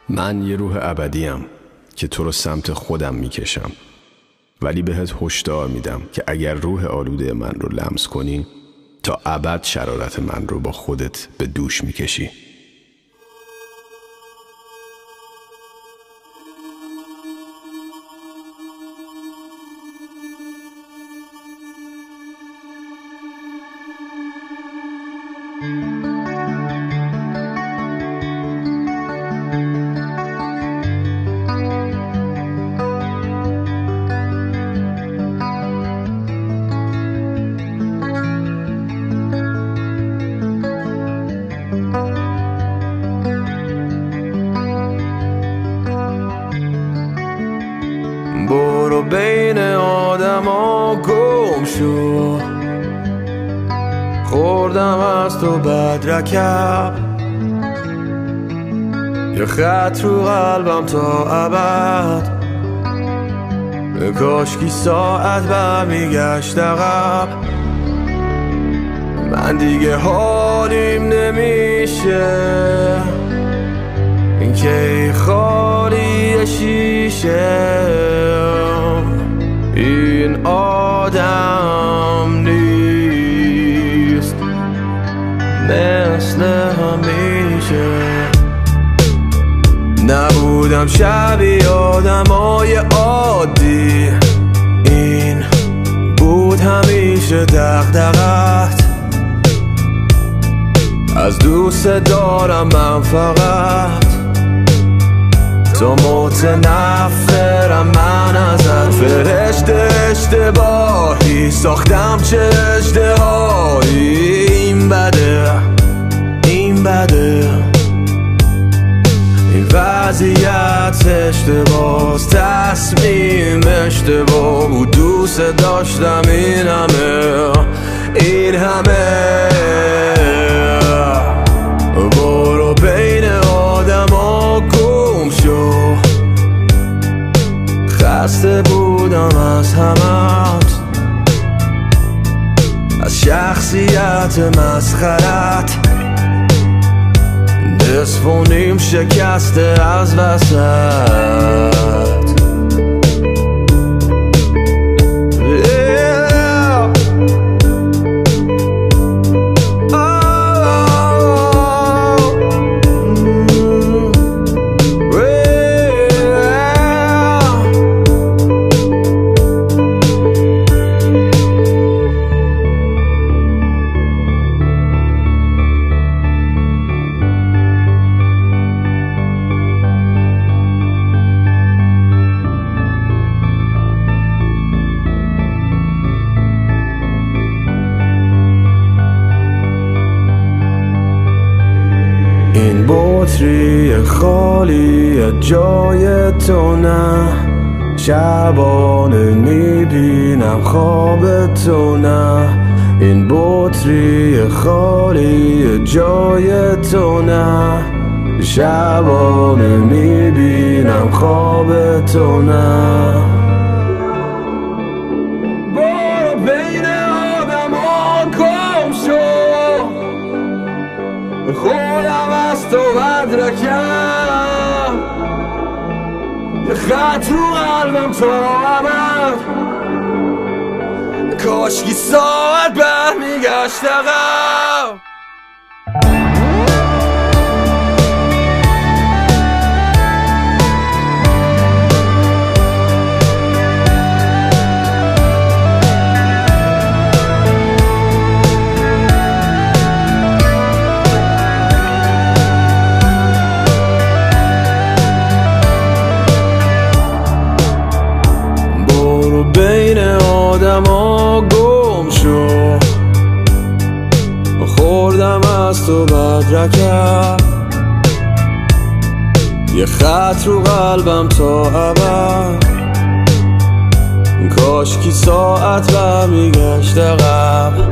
من یه روح ابدیم که تو رو سمت خودم میکشم، ولی بهت هشدار میدم که اگر روح آلوده من رو لمس کنی تا ابد شرارت من رو با خودت به دوش میکشی. برو بین آدم ها گم شو، خوردم از تو بدرکب، یه خط رو قلبم تا ابد، کاشکی ساعت برمیگشت عقب. من دیگه حالیم نمیشه این که خالی شیشه، این آدم نیست مثل همیشه. نبودم شبیه آدمای عادی، این بود همیشه دغدغت. از دوست دارم من فقط، تو متنفرم من ازت. فرشته اشتباهی ساختم چه اشتهایی، این بده این بده، این وضعیت اشتباس، تصمیم اشتباه بود. دوست داشتم این همه برو بین آدم ها گم شو، خسته بودم از همت، از شخصیت مسخرت. نصف و نیم شکسته از وسط. این بطری خالی جای تو نه، شبانه میبینم خواب تو نه. این بطری خالی جای تو نه، شبانه میبینم خواب تو نه. برو بین آدم ها گم شو، خودم از تو بدرکم، یه خط رو قلبم تا ابد، کاشکی ساعت برمیگشت عقب. بین آدم ها گم شو، خوردم از تو بدرکم، یه خط رو قلبم تا ابد، کاشکی ساعت برمیگشت عقب.